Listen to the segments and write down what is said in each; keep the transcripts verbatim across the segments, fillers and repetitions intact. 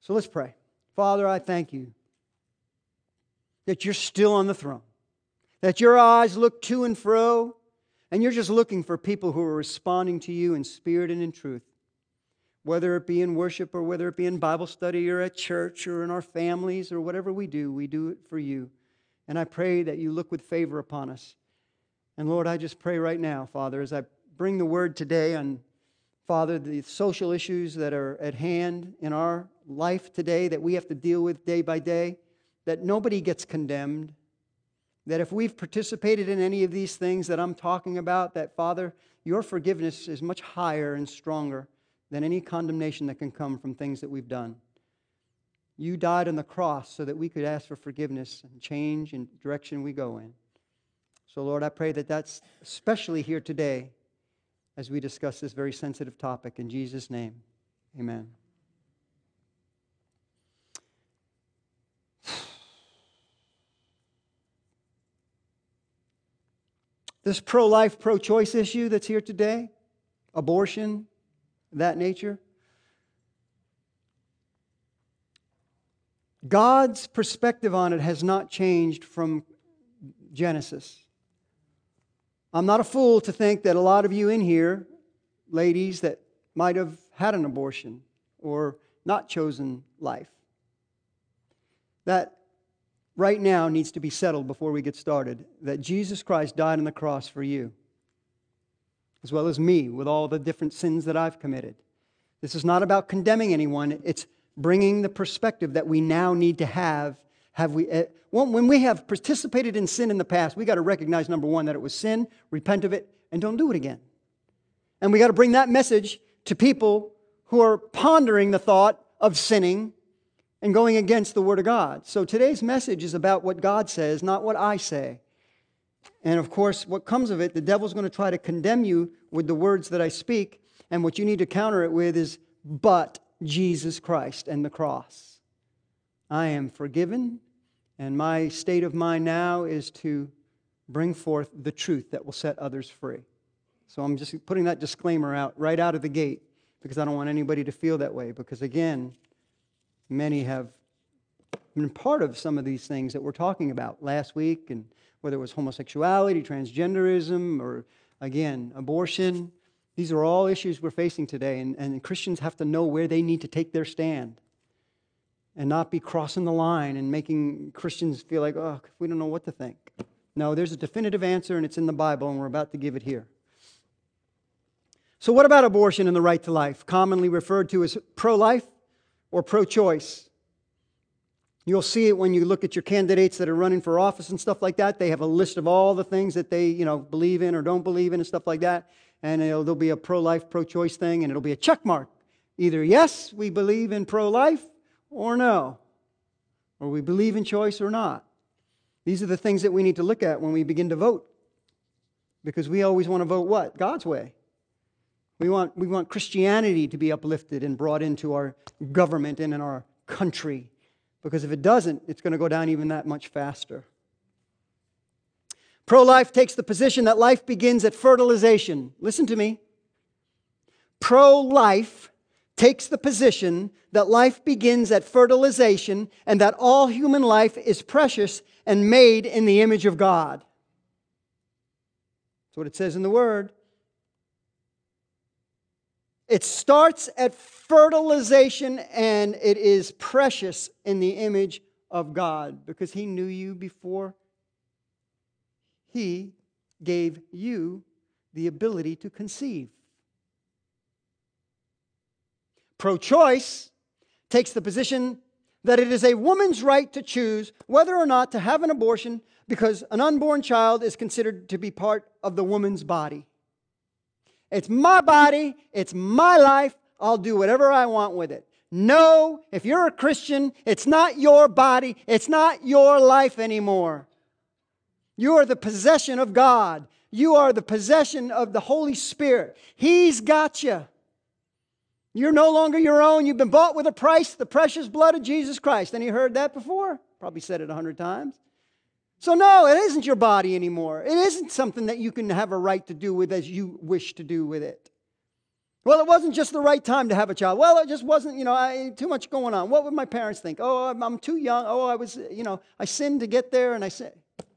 So let's pray. Father, I thank you that you're still on the throne, that your eyes look to and fro, and you're just looking for people who are responding to you in spirit and in truth. Whether it be in worship or whether it be in Bible study or at church or in our families or whatever we do, we do it for you. And I pray that you look with favor upon us. And Lord, I just pray right now, Father, as I bring the word today on, Father, the social issues that are at hand in our life today that we have to deal with day by day, that nobody gets condemned, that if we've participated in any of these things that I'm talking about, that, Father, your forgiveness is much higher and stronger than any condemnation that can come from things that we've done. You died on the cross so that we could ask for forgiveness and change in the direction we go in. So, Lord, I pray that that's especially here today as we discuss this very sensitive topic. In Jesus' name, amen. This pro-life, pro-choice issue that's here today, abortion, that nature, God's perspective on it has not changed from Genesis. I'm not a fool to think that a lot of you in here, ladies, that might have had an abortion or not chosen life, that right now needs to be settled before we get started, that Jesus Christ died on the cross for you, as well as me, with all the different sins that I've committed. This is not about condemning anyone. It's bringing the perspective that we now need to have. Have we? Uh, when we have participated in sin in the past, we got to recognize, number one, that it was sin, repent of it, and don't do it again. And we got to bring that message to people who are pondering the thought of sinning and going against the Word of God. So today's message is about what God says, not what I say. And of course, what comes of it, the devil's going to try to condemn you with the words that I speak. And what you need to counter it with is, but Jesus Christ and the cross. I am forgiven, and my state of mind now is to bring forth the truth that will set others free. So I'm just putting that disclaimer out right out of the gate, because I don't want anybody to feel that way. Because again, many have been part of some of these things that we're talking about last week, and whether it was homosexuality, transgenderism, or again, abortion. These are all issues we're facing today, and, and Christians have to know where they need to take their stand and not be crossing the line and making Christians feel like, oh, we don't know what to think. No, there's a definitive answer, and it's in the Bible, and we're about to give it here. So what about abortion and the right to life, commonly referred to as pro-life or pro-choice? You'll see it when you look at your candidates that are running for office and stuff like that. They have a list of all the things that they, you know, believe in or don't believe in and stuff like that. And it'll, there'll be a pro-life, pro-choice thing, and it'll be a check mark. Either yes, we believe in pro-life, or no. Or we believe in choice or not. These are the things that we need to look at when we begin to vote. Because we always want to vote what? God's way. We want, we want Christianity to be uplifted and brought into our government and in our country. Because if it doesn't, it's going to go down even that much faster. Pro-life takes the position that life begins at fertilization. Listen to me. Pro-life takes the position that life begins at fertilization and that all human life is precious and made in the image of God. That's what it says in the Word. It starts at fertilization, and it is precious in the image of God because He knew you before He gave you the ability to conceive. Pro-choice takes the position that it is a woman's right to choose whether or not to have an abortion because an unborn child is considered to be part of the woman's body. It's my body, it's my life, I'll do whatever I want with it. No, if you're a Christian, it's not your body, it's not your life anymore. You are the possession of God. You are the possession of the Holy Spirit. He's got you. You're no longer your own. You've been bought with a price, the precious blood of Jesus Christ. Any heard that before? Probably said it a hundred times. So no, it isn't your body anymore. It isn't something that you can have a right to do with as you wish to do with it. Well, it wasn't just the right time to have a child. Well, it just wasn't, you know, I, too much going on. What would my parents think? Oh, I'm, I'm too young. Oh, I was, you know, I sinned to get there, and I said.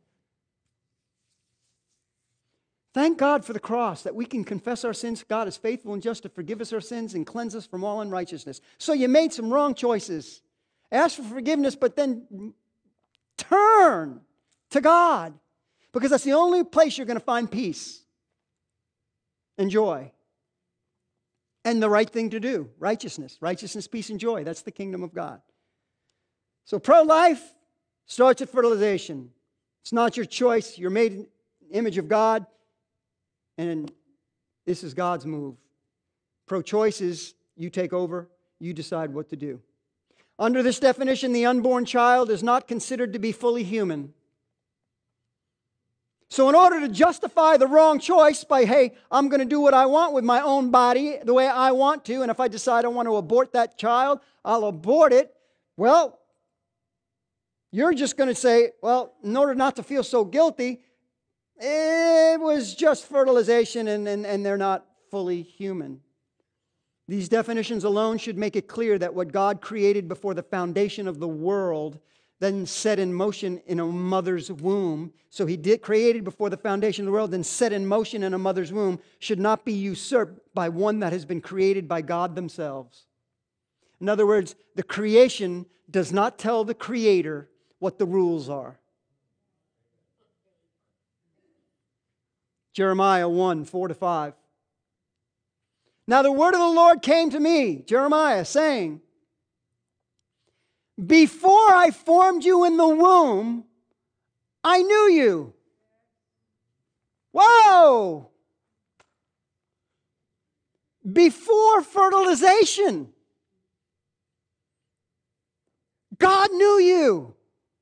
Thank God for the cross, that we can confess our sins. God is faithful and just to forgive us our sins and cleanse us from all unrighteousness. So you made some wrong choices. Ask for forgiveness, but then turn to God, because that's the only place you're going to find peace and joy. And the right thing to do, righteousness. Righteousness, peace, and joy. That's the kingdom of God. So pro-life starts at fertilization. It's not your choice. You're made in the image of God. And this is God's move. Pro-choice is you take over, you decide what to do. Under this definition, the unborn child is not considered to be fully human. So in order to justify the wrong choice by, hey, I'm going to do what I want with my own body the way I want to, and if I decide I want to abort that child, I'll abort it. Well, you're just going to say, well, in order not to feel so guilty, it was just fertilization and, and, and they're not fully human. These definitions alone should make it clear that what God created before the foundation of the world, then set in motion in a mother's womb. So he did created before the foundation of the world, then set in motion in a mother's womb, should not be usurped by one that has been created by God themselves. In other words, the creation does not tell the Creator what the rules are. Jeremiah one, four to five. Now the word of the Lord came to me, Jeremiah, saying, before I formed you in the womb, I knew you. Whoa! Before fertilization, God knew you.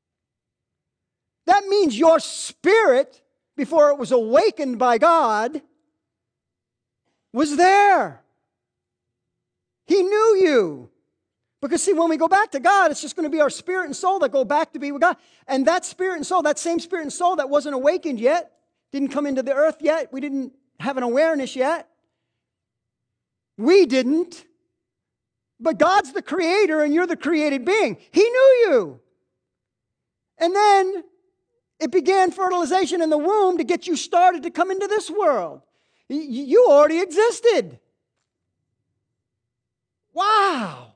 That means your spirit, before it was awakened by God, was there. He knew you. Because see, when we go back to God, it's just going to be our spirit and soul that go back to be with God. And that spirit and soul, that same spirit and soul that wasn't awakened yet, didn't come into the earth yet, we didn't have an awareness yet. We didn't. But God's the creator and you're the created being. He knew you. And then it began fertilization in the womb to get you started to come into this world. You already existed. Wow.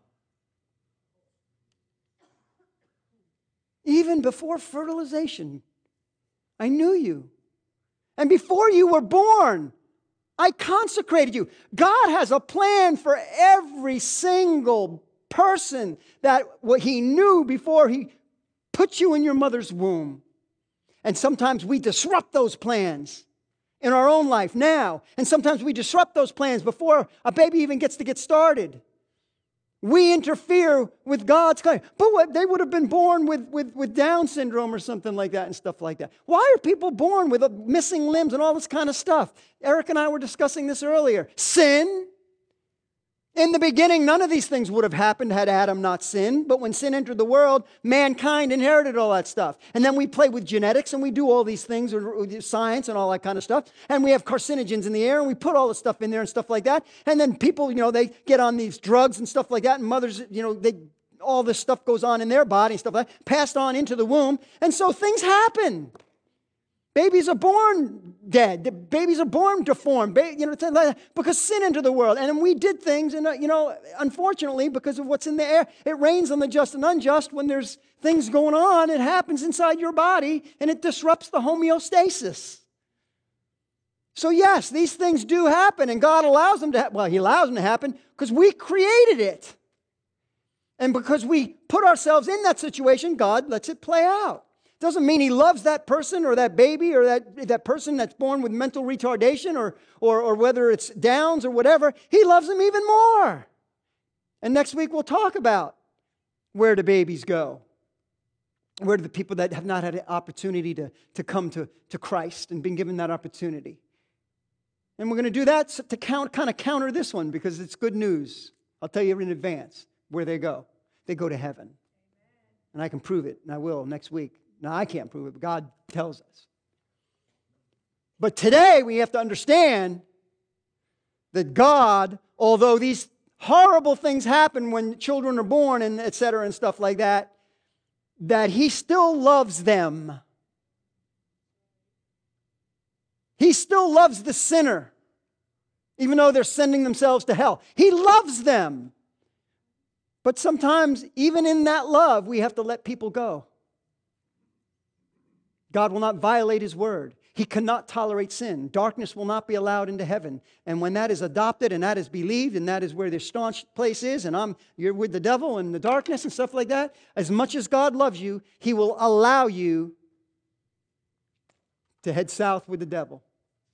Even before fertilization, I knew you. And before you were born, I consecrated you. God has a plan for every single person that what He knew before He put you in your mother's womb. And sometimes we disrupt those plans in our own life now. And sometimes we disrupt those plans before a baby even gets to get started. We interfere with God's plan. But what, they would have been born with, with, with Down syndrome or something like that and stuff like that. Why are people born with missing limbs and all this kind of stuff? Eric and I were discussing this earlier. Sin. In the beginning, none of these things would have happened had Adam not sinned. But when sin entered the world, mankind inherited all that stuff. And then we play with genetics and we do all these things, or science and all that kind of stuff. And we have carcinogens in the air and we put all the stuff in there and stuff like that. And then people, you know, they get on these drugs and stuff like that. And mothers, you know, they all this stuff goes on in their body and stuff like that, passed on into the womb. And so things happen. Babies are born dead. The babies are born deformed. Ba- you know, because sin entered the world. And then we did things, and uh, you know, unfortunately, because of what's in the air, it rains on the just and unjust. When there's things going on, it happens inside your body, and it disrupts the homeostasis. So yes, these things do happen, and God allows them to happen. Well, He allows them to happen because we created it. And because we put ourselves in that situation, God lets it play out. Doesn't mean He loves that person or that baby or that, that person that's born with mental retardation or, or, or whether it's Downs or whatever. He loves them even more. And next week we'll talk about where do babies go. Where do the people that have not had an opportunity to, to come to, to Christ and been given that opportunity. And we're going to do that to count, kind of counter this one because it's good news. I'll tell you in advance where they go. They go to heaven. And I can prove it, and I will next week. Now, I can't prove it, but God tells us. But today, we have to understand that God although these horrible things happen when children are born and et cetera and stuff like that, that He still loves them. He still loves the sinner, even though they're sending themselves to hell. He loves them. But sometimes, even in that love, we have to let people go. God will not violate His word. He cannot tolerate sin. Darkness will not be allowed into heaven. And when that is adopted and that is believed and that is where their staunch place is, and I'm you're with the devil and the darkness and stuff like that, as much as God loves you, He will allow you to head south with the devil.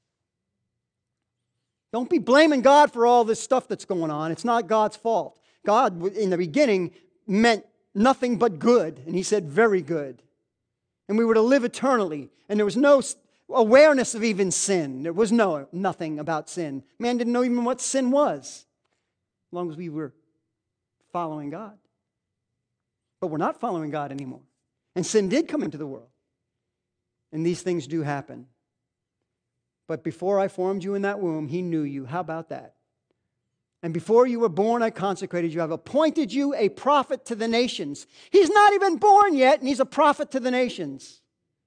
Don't be blaming God for all this stuff that's going on. It's not God's fault. God, in the beginning, meant nothing but good. And He said, very good. And we were to live eternally. And there was no awareness of even sin. There was no nothing about sin. Man didn't know even what sin was, as long as we were following God. But we're not following God anymore. And sin did come into the world. And these things do happen. But before I formed you in that womb, He knew you. How about that? And before you were born, I consecrated you. I've appointed you a prophet to the nations. He's not even born yet, and He's a prophet to the nations.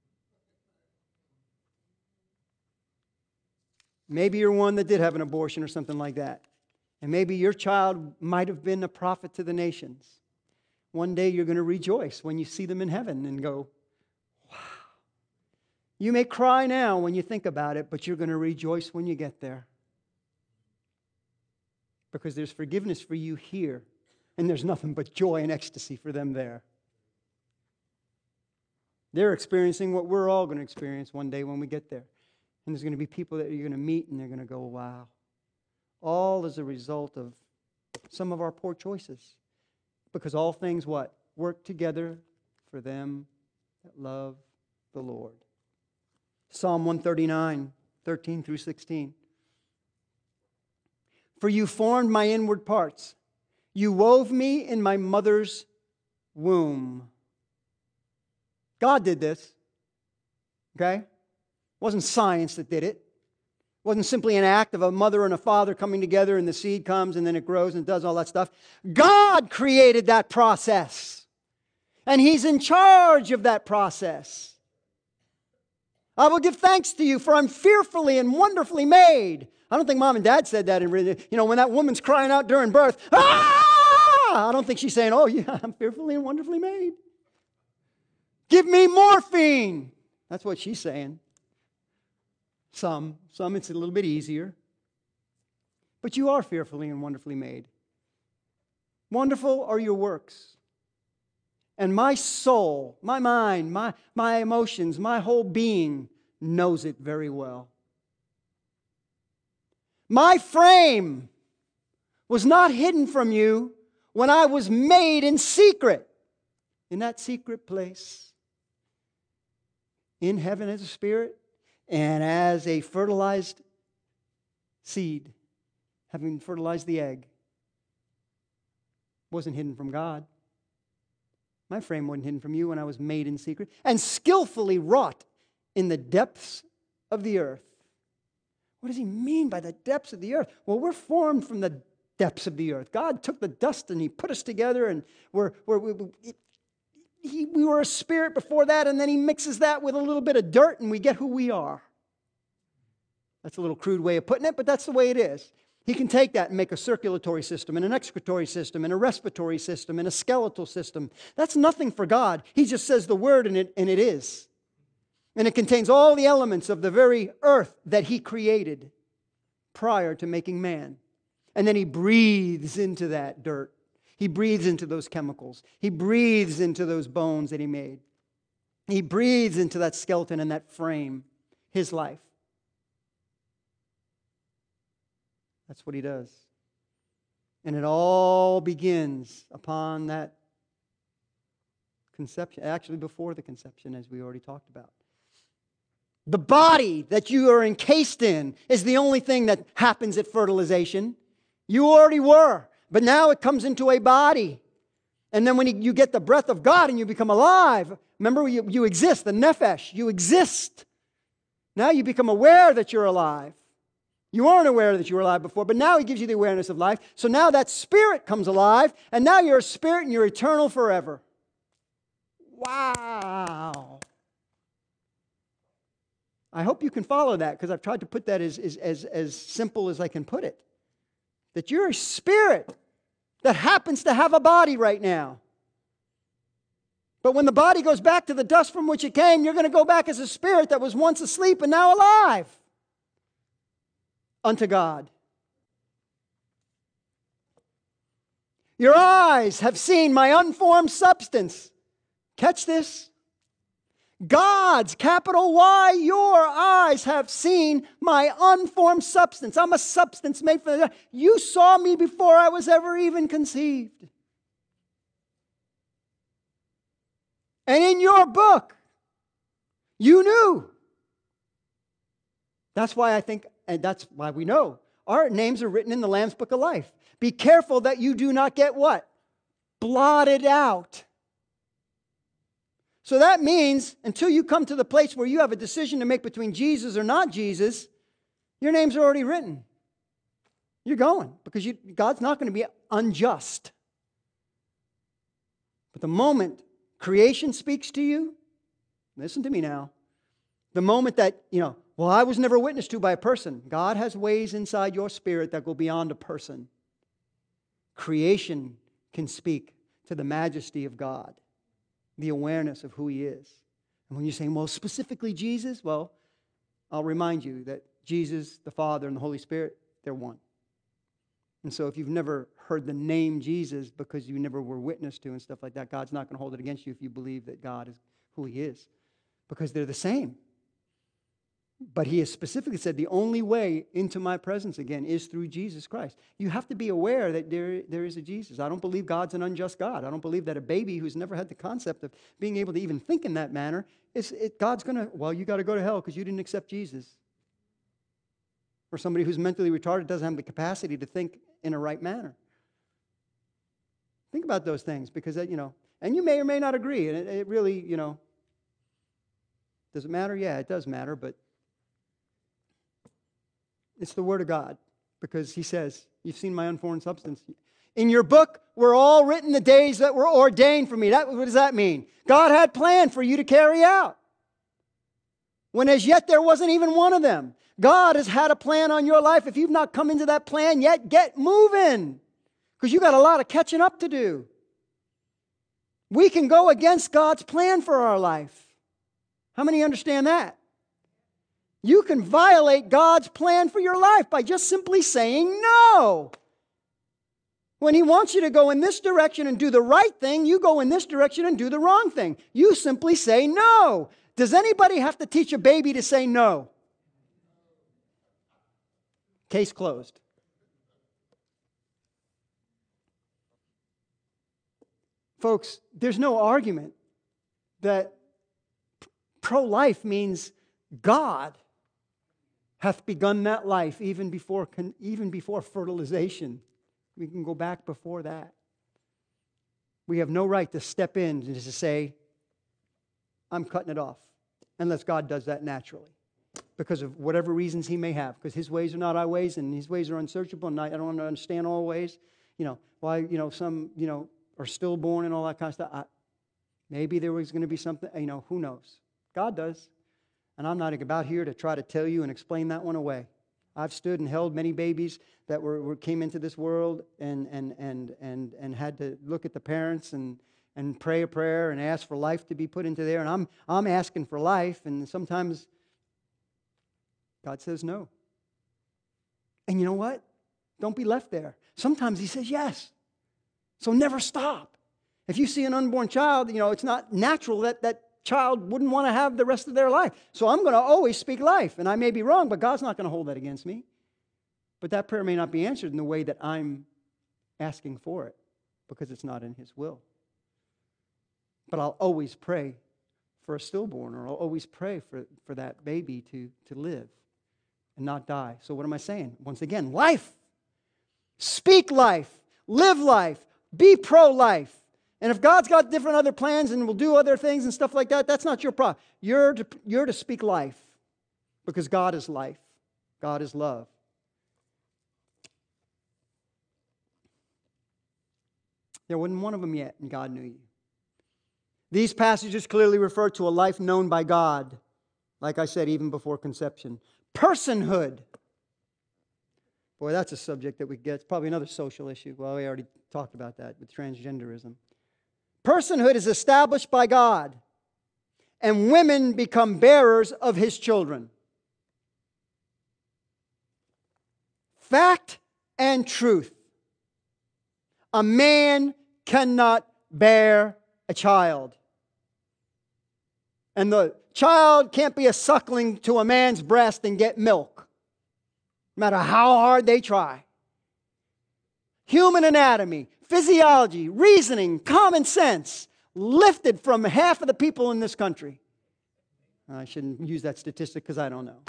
Maybe you're one that did have an abortion or something like that. And maybe your child might have been a prophet to the nations. One day you're going to rejoice when you see them in heaven and go, wow. You may cry now when you think about it, but you're going to rejoice when you get there. Because there's forgiveness for you here, and there's nothing but joy and ecstasy for them there. They're experiencing what we're all going to experience one day when we get there. And there's going to be people that you're going to meet, and they're going to go, wow. All as a result of some of our poor choices. Because all things, what? Work together for them that love the Lord. Psalm one thirty-nine, thirteen through sixteen. For you formed my inward parts. You wove me in my mother's womb. God did this. Okay? It wasn't science that did it. It wasn't simply an act of a mother and a father coming together and the seed comes and then it grows and does all that stuff. God created that process. And He's in charge of that process. I will give thanks to you, for I'm fearfully and wonderfully made. I don't think Mom and Dad said that in, you know, when that woman's crying out during birth. Ah! I don't think she's saying, oh yeah, I'm fearfully and wonderfully made. Give me morphine. That's what she's saying. Some, some it's a little bit easier. But you are fearfully and wonderfully made. Wonderful are your works. And my soul, my mind, my, my emotions, my whole being knows it very well. My frame was not hidden from you when I was made in secret. In that secret place. In heaven as a spirit and as a fertilized seed, having fertilized the egg. Wasn't hidden from God. My frame wasn't hidden from you when I was made in secret and skillfully wrought in the depths of the earth. What does He mean by the depths of the earth? Well, we're formed from the depths of the earth. God took the dust and He put us together, and we're, we're, we, it, he, we were a spirit before that, and then He mixes that with a little bit of dirt, and we get who we are. That's a little crude way of putting it, but that's the way it is. He can take that and make a circulatory system, and an excretory system, and a respiratory system, and a skeletal system. That's nothing for God. He just says the word, and it, and it is. And it contains all the elements of the very earth that He created prior to making man. And then He breathes into that dirt. He breathes into those chemicals. He breathes into those bones that He made. He breathes into that skeleton and that frame, His life. That's what He does. And it all begins upon that conception, actually before the conception, as we already talked about. The body that you are encased in is the only thing that happens at fertilization. You already were, but now it comes into a body. And then when you get the breath of God and you become alive, remember you, you exist, the nephesh, you exist. Now you become aware that you're alive. You weren't aware that you were alive before, but now he gives you the awareness of life. So now that spirit comes alive, and now you're a spirit and you're eternal forever. Wow. I hope you can follow that, because I've tried to put that as, as, as, as simple as I can put it. That you're a spirit that happens to have a body right now. But when the body goes back to the dust from which it came, you're going to go back as a spirit that was once asleep and now alive unto God. Your eyes have seen my unformed substance. Catch this. God's, capital Y, your eyes have seen my unformed substance. I'm a substance made for the... You saw me before I was ever even conceived. And in your book, you knew. That's why I think, and that's why we know, our names are written in the Lamb's Book of Life. Be careful that you do not get what? Blotted out. So that means until you come to the place where you have a decision to make between Jesus or not Jesus, your names are already written. You're going because you, God's not going to be unjust. But the moment creation speaks to you, listen to me now, the moment that, you know, well, I was never witnessed to by a person. God has ways inside your spirit that go beyond a person. Creation can speak to the majesty of God, the awareness of who He is. And when you're saying, well, specifically Jesus, well, I'll remind you that Jesus, the Father, and the Holy Spirit, they're one. And so if you've never heard the name Jesus because you never were witness to and stuff like that, God's not going to hold it against you if you believe that God is who He is, because they're the same. But He has specifically said the only way into my presence again is through Jesus Christ. You have to be aware that there, there is a Jesus. I don't believe God's an unjust God. I don't believe that a baby who's never had the concept of being able to even think in that manner, is it, God's going to, well, you got to go to hell because you didn't accept Jesus. Or somebody who's mentally retarded doesn't have the capacity to think in a right manner. Think about those things, because, you know, and you may or may not agree, and it, it really, you know, does it matter? Yeah, it does matter, but it's the Word of God, because He says, you've seen my unformed substance. In your book were all written the days that were ordained for me. That, what does that mean? God had planned for you to carry out, when as yet there wasn't even one of them. God has had a plan on your life. If you've not come into that plan yet, get moving, because you got a lot of catching up to do. We can go against God's plan for our life. How many understand that? You can violate God's plan for your life by just simply saying no. When He wants you to go in this direction and do the right thing, you go in this direction and do the wrong thing. You simply say no. Does anybody have to teach a baby to say no? Case closed. Folks, there's no argument that pro-life means God hath begun that life even before, even before fertilization. We can go back before that. We have no right to step in and to say, I'm cutting it off, unless God does that naturally, because of whatever reasons He may have, because His ways are not our ways, and His ways are unsearchable, and I don't understand all ways. You know, why, you know, some, you know, are stillborn and all that kind of stuff. I, maybe there was going to be something, you know, who knows? God does. And I'm not about here to try to tell you and explain that one away. I've stood and held many babies that were, were came into this world and and and and and had to look at the parents and and pray a prayer and ask for life to be put into there. And I'm I'm asking for life, and sometimes God says no. And you know what? Don't be left there. Sometimes He says yes. So never stop. If you see an unborn child, you know, it's not natural that that child wouldn't want to have the rest of their life. So I'm going to always speak life. And I may be wrong, but God's not going to hold that against me. But that prayer may not be answered in the way that I'm asking for it, because it's not in His will. But I'll always pray for a stillborn, or I'll always pray for, for that baby to, to live and not die. So what am I saying? Once again, life. Speak life. Live life. Be pro-life. And if God's got different other plans and will do other things and stuff like that, that's not your problem. You're to, you're to speak life, because God is life. God is love. There wasn't one of them yet, and God knew you. These passages clearly refer to a life known by God, like I said, even before conception. Personhood. Boy, that's a subject that we get. It's probably another social issue. Well, we already talked about that with transgenderism. Personhood is established by God, and women become bearers of His children. Fact and truth. A man cannot bear a child. And the child can't be a suckling to a man's breast and get milk, no matter how hard they try. Human anatomy, physiology, reasoning, common sense, lifted from half of the people in this country. I shouldn't use that statistic because I don't know.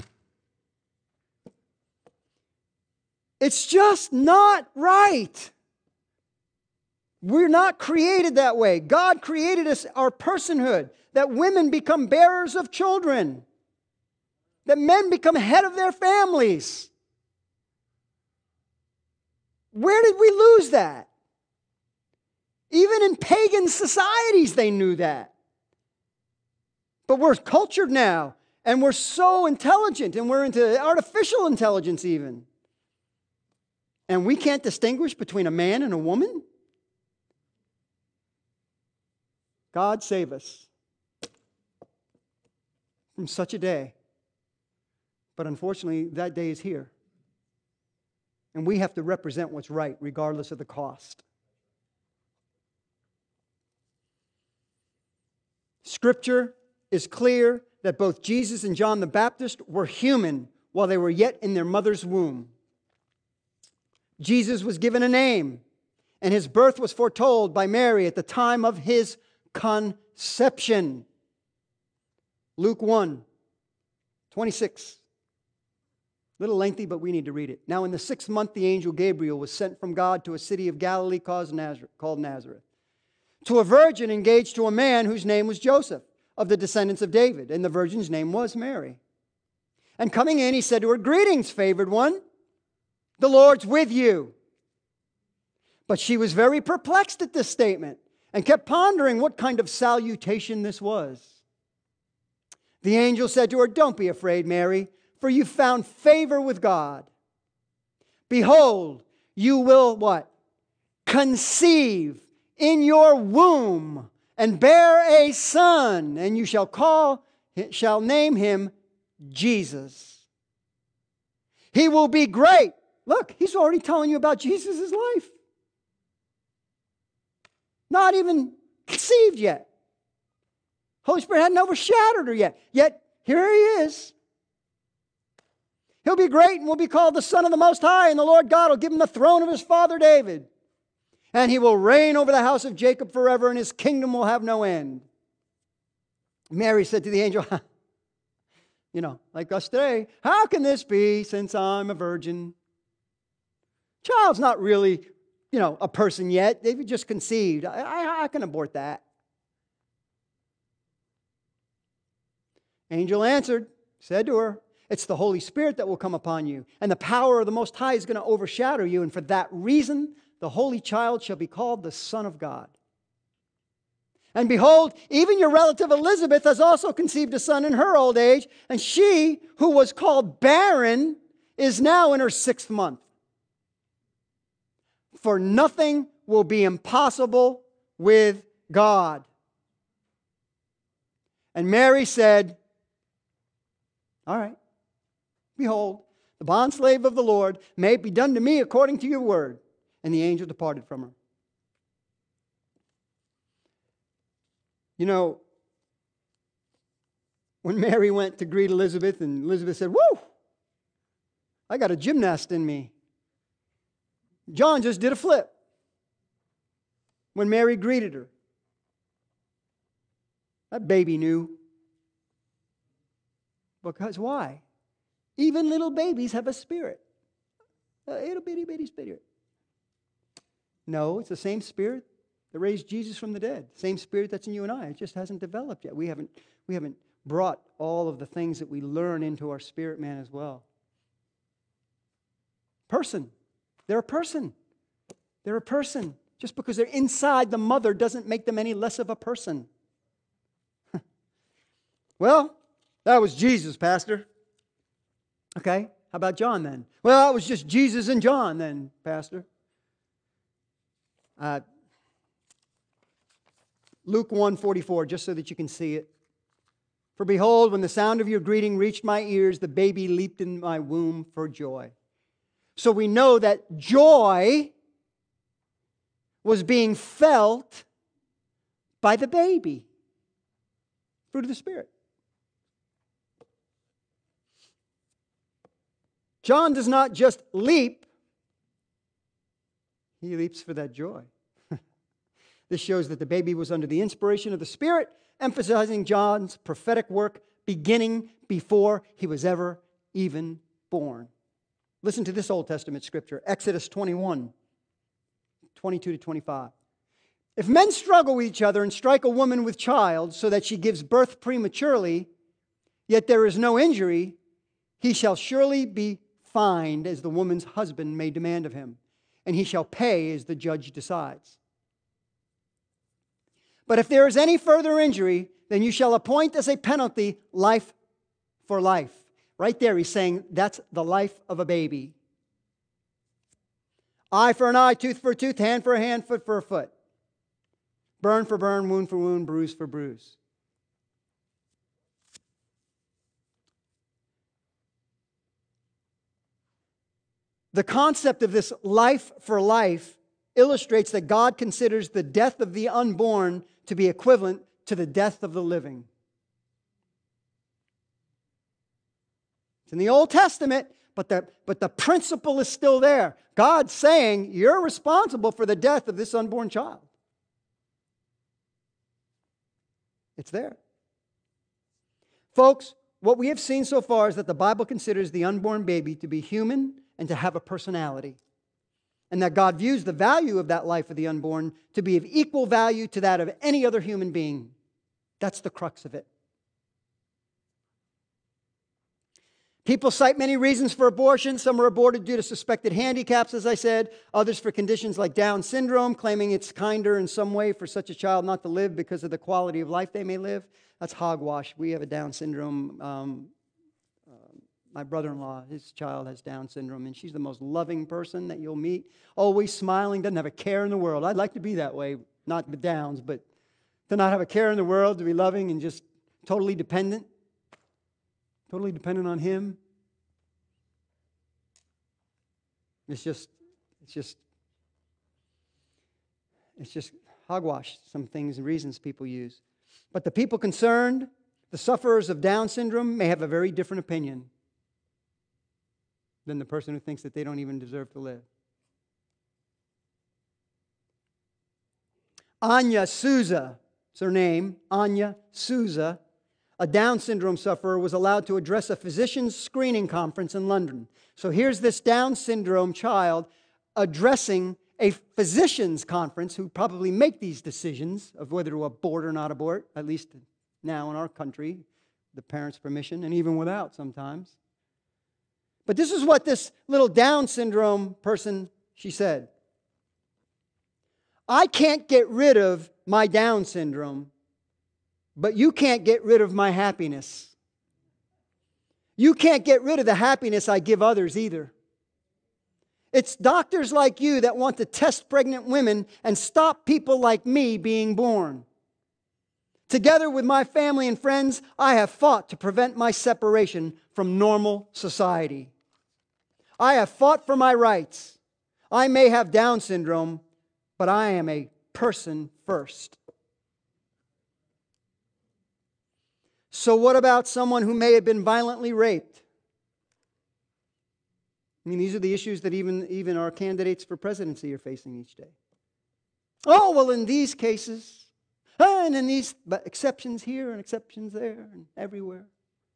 It's just not right. We're not created that way. God created us, our personhood, that women become bearers of children, that men become head of their families. Where did we lose that? Even in pagan societies, they knew that. But we're cultured now, and we're so intelligent, and we're into artificial intelligence even. And we can't distinguish between a man and a woman? God save us from such a day. But unfortunately, that day is here. And we have to represent what's right, regardless of the cost. Scripture is clear that both Jesus and John the Baptist were human while they were yet in their mother's womb. Jesus was given a name, and his birth was foretold by Mary at the time of his conception. Luke one, twenty-six. A little lengthy, but we need to read it. Now in the sixth month, the angel Gabriel was sent from God to a city of Galilee called Nazareth, to a virgin engaged to a man whose name was Joseph, of the descendants of David, and the virgin's name was Mary. And coming in, he said to her, "Greetings, favored one. The Lord's with you." But she was very perplexed at this statement and kept pondering what kind of salutation this was. The angel said to her, "Don't be afraid, Mary, for you found favor with God. Behold, you will what? Conceive in your womb and bear a son, and you shall call, shall name him Jesus. He will be great." Look, he's already telling you about Jesus' life. Not even conceived yet. Holy Spirit hadn't overshadowed her yet. Yet, here he is. He'll be great and will be called the Son of the Most High, and the Lord God will give him the throne of his father David. And he will reign over the house of Jacob forever, and his kingdom will have no end. Mary said to the angel, you know, like us today, "How can this be since I'm a virgin?" Child's not really, you know, a person yet. They've just conceived. I, I, I can abort that. Angel answered, said to her, "It's the Holy Spirit that will come upon you, and the power of the Most High is going to overshadow you, and for that reason, the Holy Child shall be called the Son of God. And behold, even your relative Elizabeth has also conceived a son in her old age, and she, who was called barren, is now in her sixth month. For nothing will be impossible with God." And Mary said, "All right, behold, the bondslave of the Lord, may it be done to me according to your word." And the angel departed from her. You know, when Mary went to greet Elizabeth, and Elizabeth said, "Woo, I got a gymnast in me." John just did a flip when Mary greeted her. That baby knew. Because why? Even little babies have a spirit. A little bitty bitty spirit. No, it's the same spirit that raised Jesus from the dead. Same spirit that's in you and I. It just hasn't developed yet. We haven't, we haven't brought all of the things that we learn into our spirit man as well. Person. They're a person. They're a person. Just because they're inside the mother doesn't make them any less of a person. Well, that was Jesus, Pastor. Okay, how about John then? Well, that was just Jesus and John then, Pastor. Uh, Luke one forty-four, just so that you can see it. For behold, when the sound of your greeting reached my ears, the baby leaped in my womb for joy. So we know that joy was being felt by the baby. Fruit of the Spirit. John does not just leap, he leaps for that joy. This shows that the baby was under the inspiration of the Spirit, emphasizing John's prophetic work beginning before he was ever even born. Listen to this Old Testament scripture, Exodus twenty-one, twenty-two to twenty-five. If men struggle with each other and strike a woman with child so that she gives birth prematurely, yet there is no injury, he shall surely be fined as the woman's husband may demand of him, and he shall pay as the judge decides. But if there is any further injury, then you shall appoint as a penalty life for life. Right there, he's saying that's the life of a baby. Eye for an eye, tooth for a tooth, hand for a hand, foot for a foot. Burn for burn, wound for wound, bruise for bruise. The concept of this life for life illustrates that God considers the death of the unborn to be equivalent to the death of the living. It's in the Old Testament, but the, but the principle is still there. God's saying, you're responsible for the death of this unborn child. It's there. Folks, what we have seen so far is that the Bible considers the unborn baby to be human and to have a personality. And that God views the value of that life of the unborn to be of equal value to that of any other human being. That's the crux of it. People cite many reasons for abortion. Some are aborted due to suspected handicaps, as I said. Others for conditions like Down syndrome, claiming it's kinder in some way for such a child not to live because of the quality of life they may live. That's hogwash. We have a Down syndrome. Um, uh, my brother-in-law, his child has Down syndrome, and she's the most loving person that you'll meet. Always smiling, doesn't have a care in the world. I'd like to be that way, not the Downs, but to not have a care in the world, to be loving and just totally dependent. Totally dependent on Him. It's just, it's just, it's just hogwash, some things and reasons people use. But the people concerned, the sufferers of Down syndrome, may have a very different opinion than the person who thinks that they don't even deserve to live. Anya Souza, is her name, Anya Souza, a Down syndrome sufferer, was allowed to address a physician's screening conference in London. So here's this Down syndrome child addressing a physician's conference who probably make these decisions of whether to abort or not abort, at least now in our country, the parents' permission, and even without sometimes. But this is what this little Down syndrome person, she said. I can't get rid of my Down syndrome, but you can't get rid of my happiness. You can't get rid of the happiness I give others either. It's doctors like you that want to test pregnant women and stop people like me being born. Together with my family and friends, I have fought to prevent my separation from normal society. I have fought for my rights. I may have Down syndrome, but I am a person first. So what about someone who may have been violently raped? I mean, these are the issues that even, even our candidates for presidency are facing each day. Oh, well, in these cases, and in these but exceptions here and exceptions there and everywhere.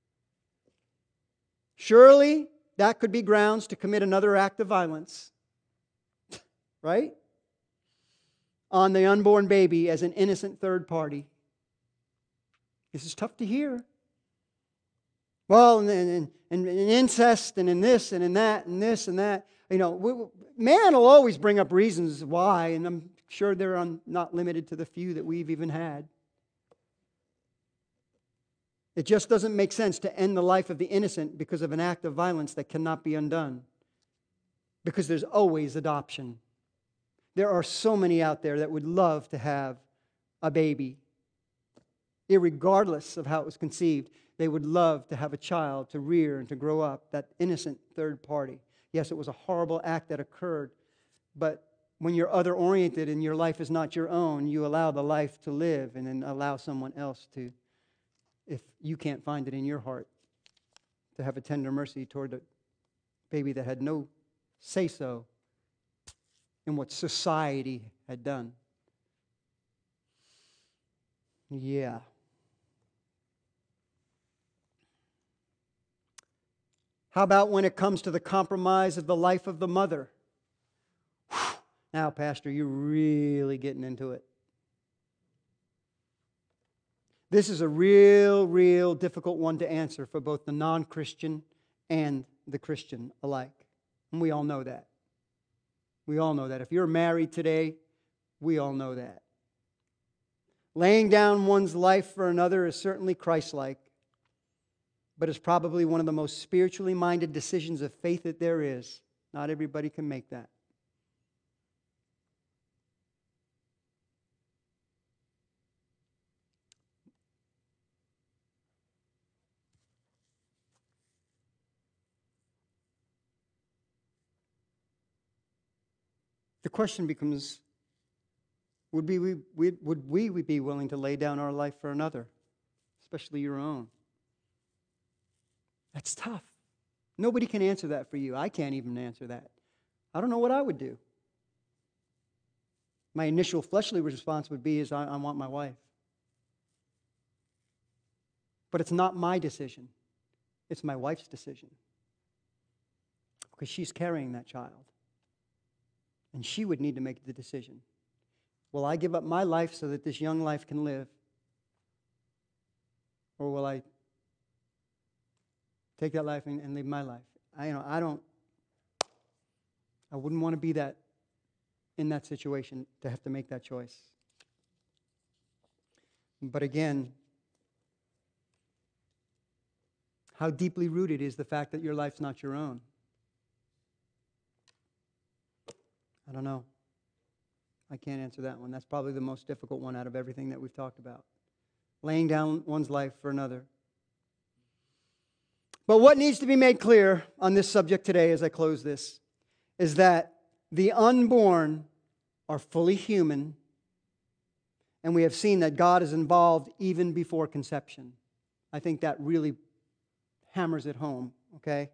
Surely that could be grounds to commit another act of violence, right? On the unborn baby as an innocent third party. This is tough to hear. Well, and, and, and, and incest, and in this, and in that, and this, and that. You know, we, man will always bring up reasons why, and I'm sure they're un, not limited to the few that we've even had. It just doesn't make sense to end the life of the innocent because of an act of violence that cannot be undone. Because there's always adoption. There are so many out there that would love to have a baby. Irregardless of how it was conceived, they would love to have a child to rear and to grow up, that innocent third party. Yes, it was a horrible act that occurred, but when you're other-oriented and your life is not your own, you allow the life to live and then allow someone else to, if you can't find it in your heart, to have a tender mercy toward a baby that had no say-so in what society had done. Yeah. How about when it comes to the compromise of the life of the mother? Whew. Now, Pastor, you're really getting into it. This is a real, real difficult one to answer for both the non-Christian and the Christian alike. And we all know that. We all know that. If you're married today, we all know that. Laying down one's life for another is certainly Christ-like, but it's probably one of the most spiritually minded decisions of faith that there is. Not everybody can make that. The question becomes, would we, we, would we be willing to lay down our life for another, especially your own? That's tough. Nobody can answer that for you. I can't even answer that. I don't know what I would do. My initial fleshly response would be is I, I want my wife. But it's not my decision. It's my wife's decision. Because she's carrying that child. And she would need to make the decision. Will I give up my life so that this young life can live? Or will I take that life and, and live my life? I, you know, I don't, I wouldn't want to be that, in that situation, to have to make that choice. But again, how deeply rooted is the fact that your life's not your own? I don't know. I can't answer that one. That's probably the most difficult one out of everything that we've talked about. Laying down one's life for another. But what needs to be made clear on this subject today as I close this is that the unborn are fully human, and we have seen that God is involved even before conception. I think that really hammers it home, okay?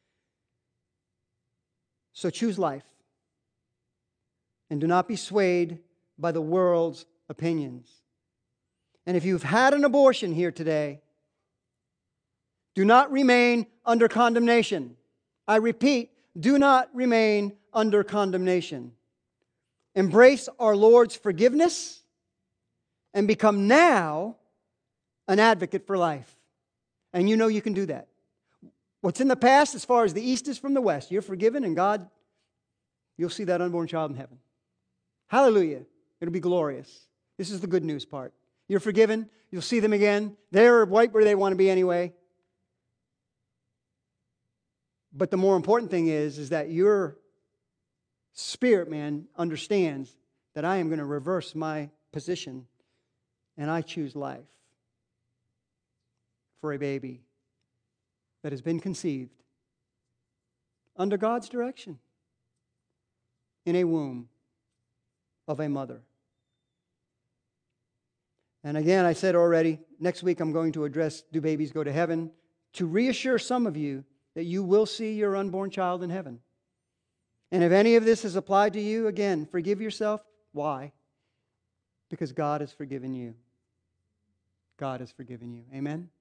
So choose life. And do not be swayed by the world's opinions. And if you've had an abortion here today, do not remain under condemnation. I repeat, do not remain under condemnation. Embrace our Lord's forgiveness and become now an advocate for life. And you know you can do that. What's in the past, as far as the east is from the west, you're forgiven, and God, you'll see that unborn child in heaven. Hallelujah. It'll be glorious. This is the good news part. You're forgiven. You'll see them again. They're right where they want to be anyway. But the more important thing is, is that your spirit man understands that I am going to reverse my position and I choose life for a baby that has been conceived under God's direction in a womb of a mother. And again, I said already, next week I'm going to address, do babies go to heaven? To reassure some of you that you will see your unborn child in heaven. And if any of this has applied to you, again, forgive yourself. Why? Because God has forgiven you. God has forgiven you. Amen?